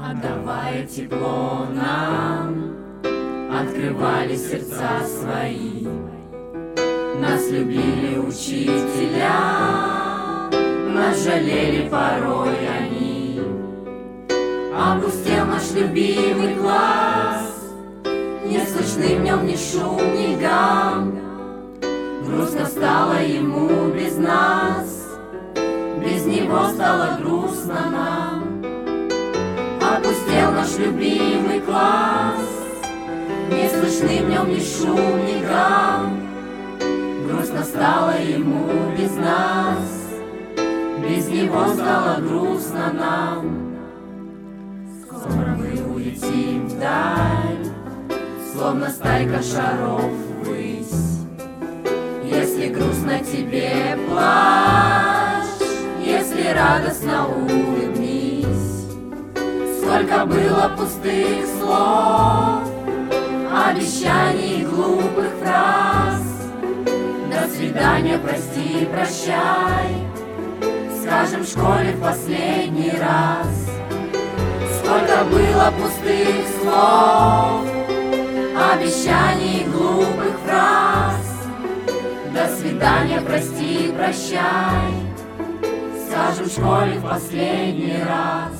Отдавая тепло нам, открывали сердца свои. Нас любили учителя, нас жалели порой они. Опустел наш любимый класс, не слышны в нем ни шум, ни гам. Грустно стало ему без нас, без него стало грустно нам. Опустел наш любимый класс, не слышны в нем ни шум, ни гам. Грустно стало ему без нас, без него стало грустно нам. Скоро мы улетим вдаль, словно стайка шаров ввысь. Если грустно тебе, плачь, если радостно, улыбнись. Сколько было пустых слов, обещаний и глупых фраз. До свидания, прости, прощай, скажем в школе в последний раз. Сколько было пустых слов, обещаний и глупых фраз. До свидания, прости, прощай, скажем в школе в последний раз.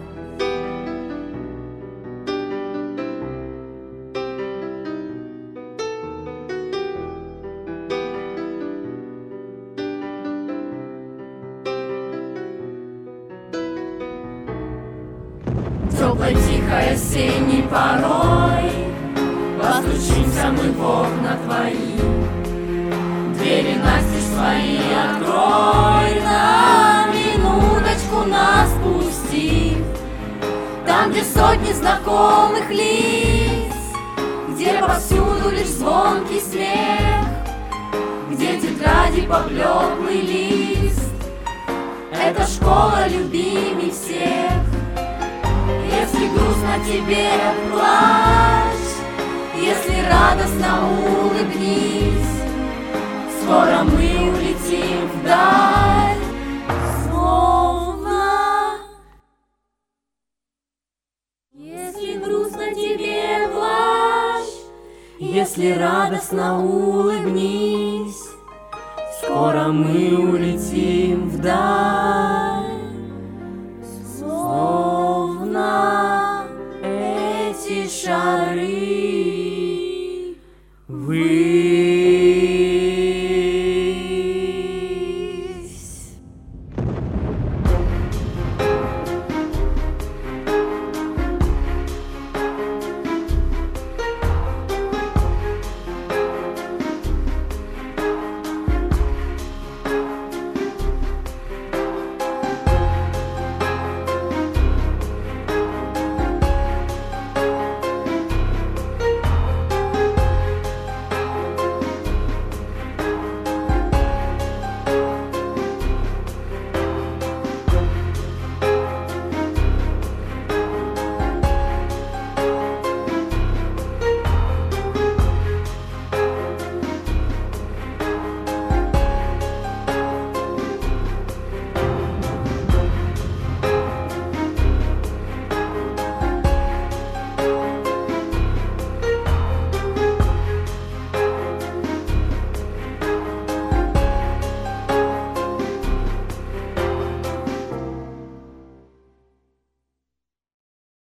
Теплой, тихой осенней порой постучимся мы в окна твои. Двери настежь свои открой, на минуточку нас пусти. Там, где сотни знакомых лиц, где повсюду лишь звонкий смех, где тетради поблеклый лист. Это школа любимей всех. Если грустно тебе, плачь, если радостно, улыбнись. Скоро мы улетим вдаль, словно. Если грустно тебе, плачь, если радостно, улыбнись. Скоро мы улетим вдаль.